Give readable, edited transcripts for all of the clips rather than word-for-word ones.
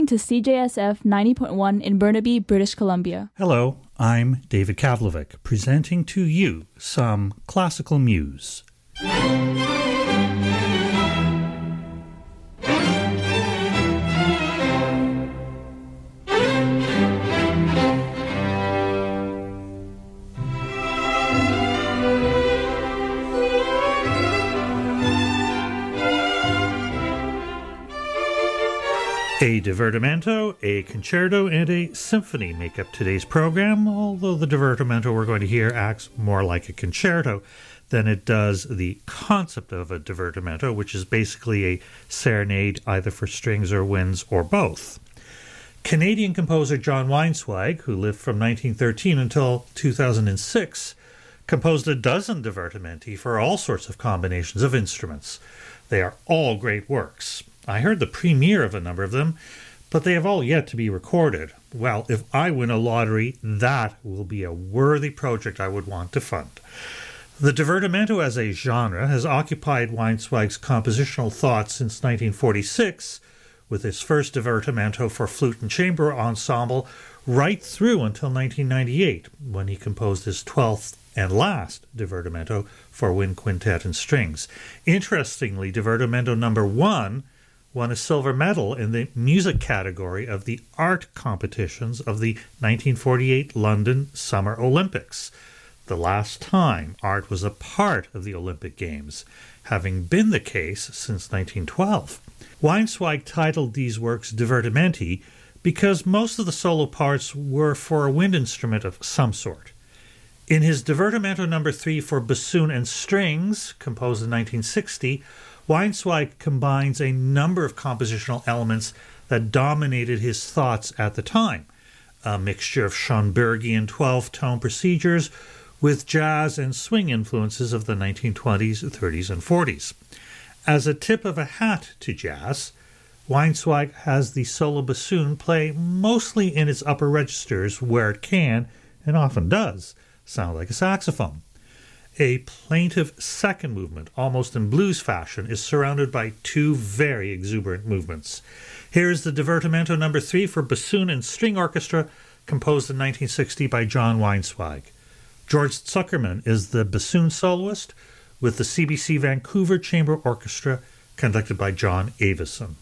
to CJSF 90.1 in Burnaby, British Columbia. Hello, I'm David Kavlovic, presenting to you some classical muse. A divertimento, a concerto, and a symphony make up today's program, although the divertimento we're going to hear acts more like a concerto than it does the concept of a divertimento, which is basically a serenade either for strings or winds or both. Canadian composer John Weinswag, who lived from 1913 until 2006, composed a dozen divertimenti for all sorts of combinations of instruments. They are all great works. I heard the premiere of a number of them, but they have all yet to be recorded. Well, if I win a lottery, that will be a worthy project I would want to fund. The divertimento as a genre has occupied Weinswag's compositional thoughts since 1946, with his first divertimento for flute and chamber ensemble, right through until 1998, when he composed his 12th and last divertimento for wind quintet and strings. Interestingly, divertimento number 1 won a silver medal in the music category of the art competitions of the 1948 London Summer Olympics, the last time art was a part of the Olympic Games, having been the case since 1912. Weinswag titled these works divertimenti because most of the solo parts were for a wind instrument of some sort. In his divertimento number 3 for bassoon and strings, composed in 1960, Weinswag combines a number of compositional elements that dominated his thoughts at the time, a mixture of Schönbergian 12-tone procedures with jazz and swing influences of the 1920s, 30s, and 40s. As a tip of a hat to jazz, Weinswag has the solo bassoon play mostly in its upper registers where it can, and often does, sound like a saxophone. A plaintive second movement, almost in blues fashion, is surrounded by two very exuberant movements. Here is the divertimento number 3 for bassoon and string orchestra, composed in 1960 by John Weinswag. George Zuckerman is the bassoon soloist, with the CBC Vancouver Chamber Orchestra, conducted by John Avison.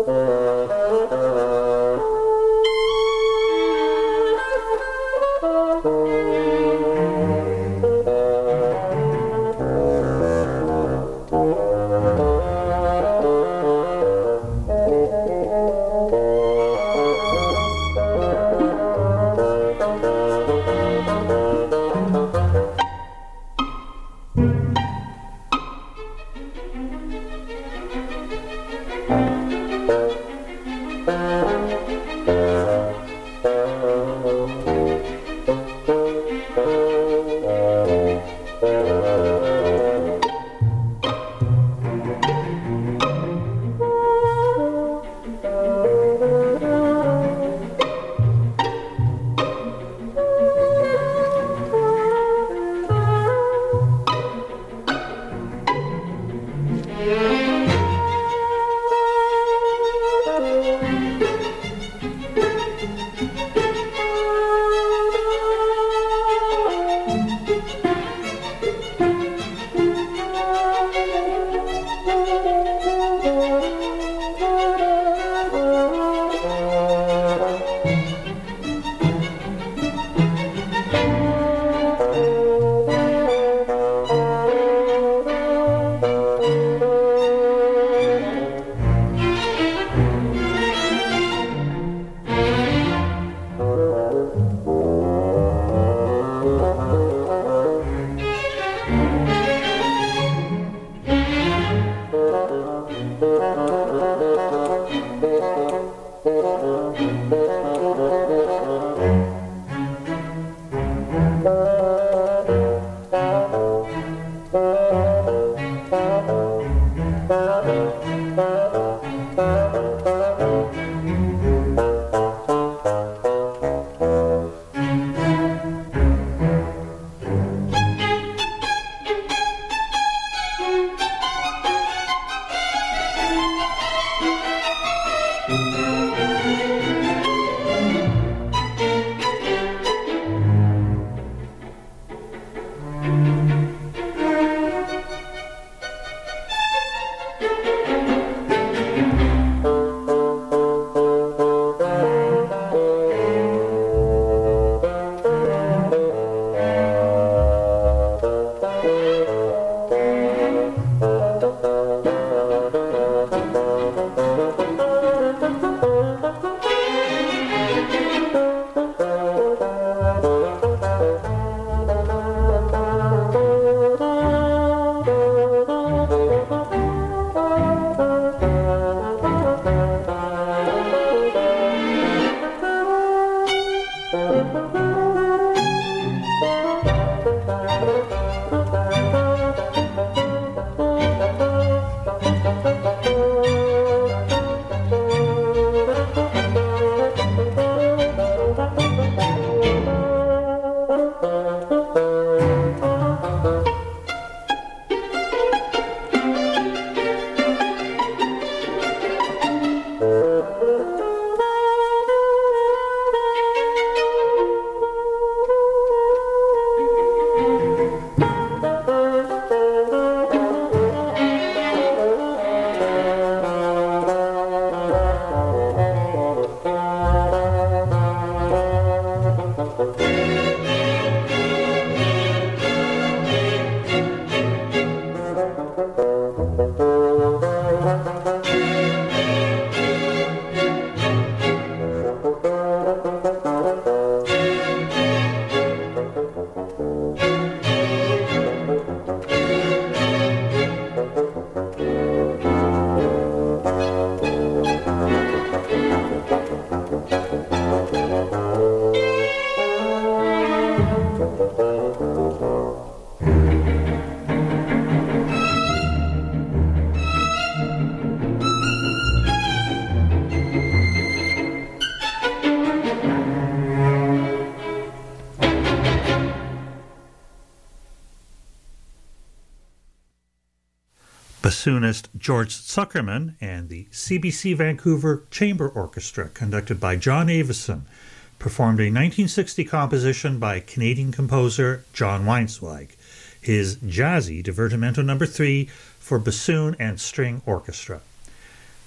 bassoonist George Zuckerman and the CBC Vancouver Chamber Orchestra, conducted by John Avison, performed a 1960 composition by Canadian composer John Weinzweig, his jazzy Divertimento No. 3 for bassoon and string orchestra.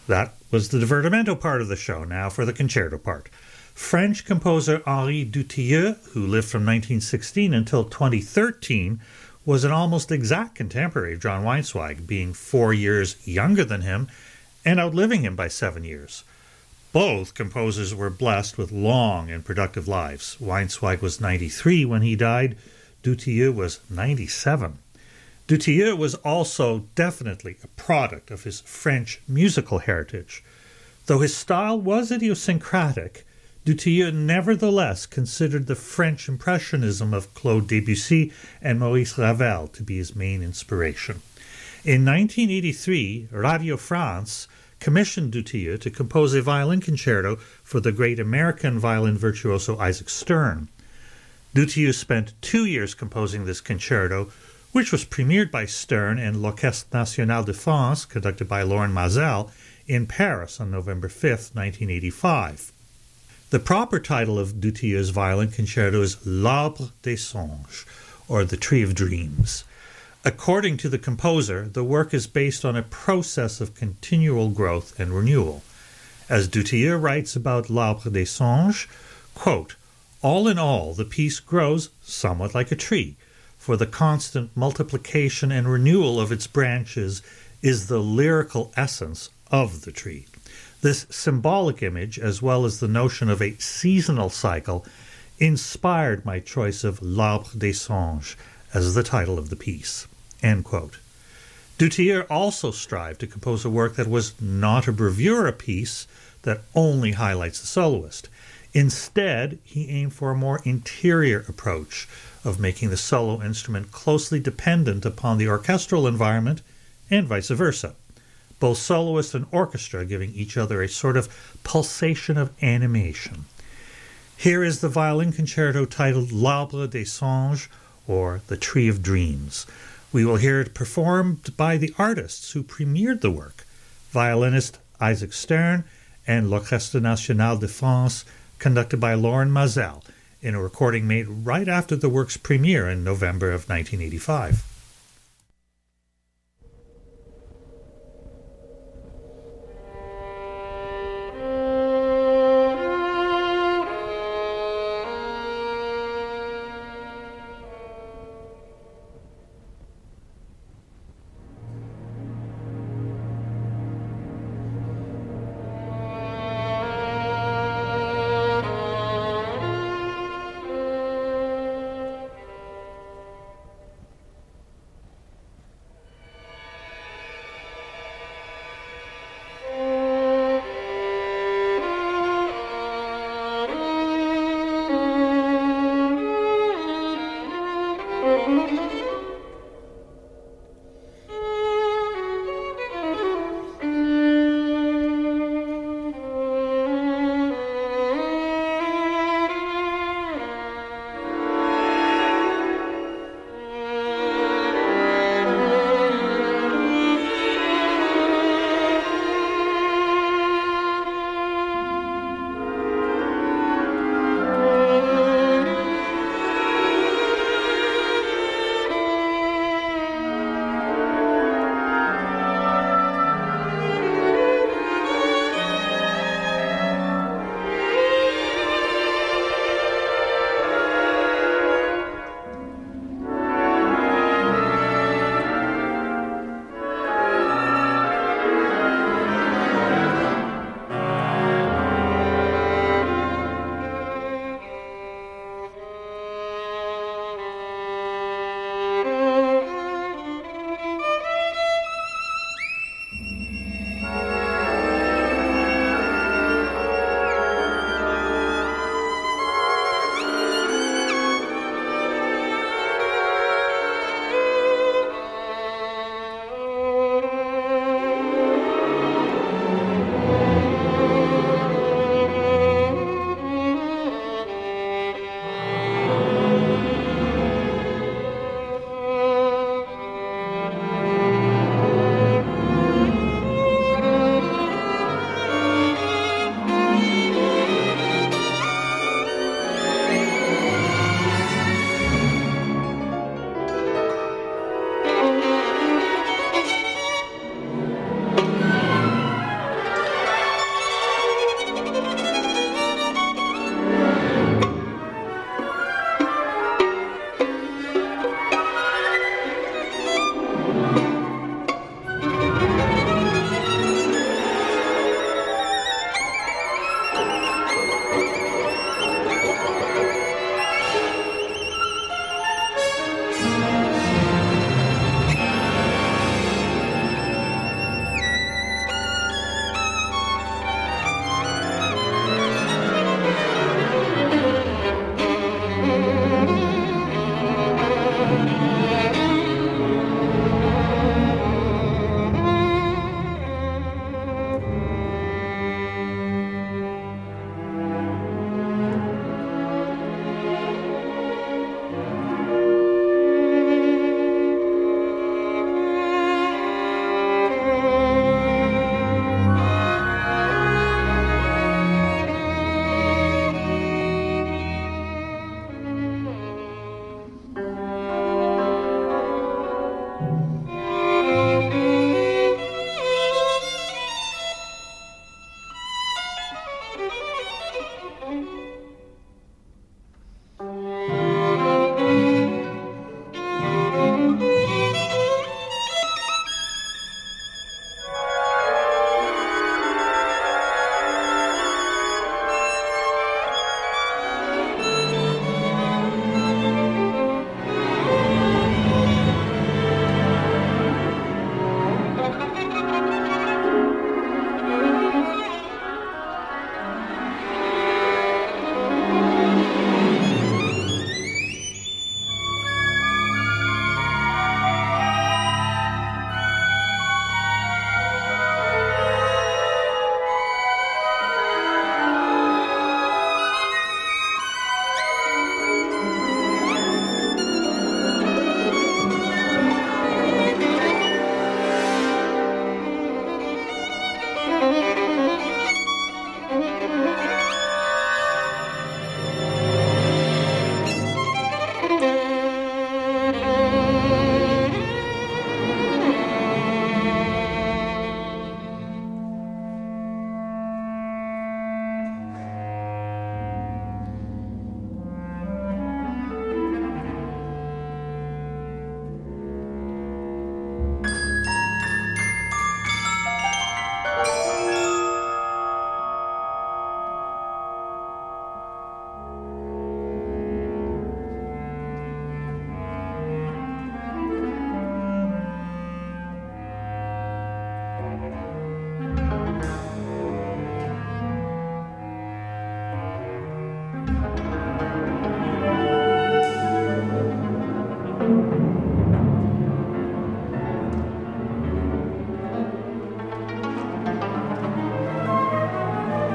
That was the divertimento part of the show. Now for the concerto part. French composer Henri Dutilleux, who lived from 1916 until 2013, was an almost exact contemporary of John Weinzweig, being 4 years younger than him and outliving him by 7 years. Both composers were blessed with long and productive lives. Weinzweig was 93 when he died. Dutilleux was 97. Dutilleux was also definitely a product of his French musical heritage. Though his style was idiosyncratic, Dutilleux nevertheless considered the French Impressionism of Claude Debussy and Maurice Ravel to be his main inspiration. In 1983, Radio France commissioned Dutilleux to compose a violin concerto for the great American violin virtuoso Isaac Stern. Dutilleux spent 2 years composing this concerto, which was premiered by Stern and l'Orchestre National de France, conducted by Laurent Mazel, in Paris on November 5, 1985. The proper title of Dutilleux's violin concerto is L'Arbre des Songes, or The Tree of Dreams. According to the composer, the work is based on a process of continual growth and renewal. As Dutilleux writes about L'Arbre des Songes, quote, "All in all, the piece grows somewhat like a tree, for the constant multiplication and renewal of its branches is the lyrical essence of the tree." This symbolic image, as well as the notion of a seasonal cycle, inspired my choice of L'Arbre des Songes as the title of the piece. End quote. Dutilleux also strived to compose a work that was not a bravura piece that only highlights the soloist. Instead, he aimed for a more interior approach of making the solo instrument closely dependent upon the orchestral environment and vice versa, both soloist and orchestra giving each other a sort of pulsation of animation. Here is the violin concerto titled L'Arbre des Songes, or The Tree of Dreams. We will hear it performed by the artists who premiered the work, violinist Isaac Stern and l'Orchestre National de France, conducted by Laurent Mazel, in a recording made right after the work's premiere in November of 1985.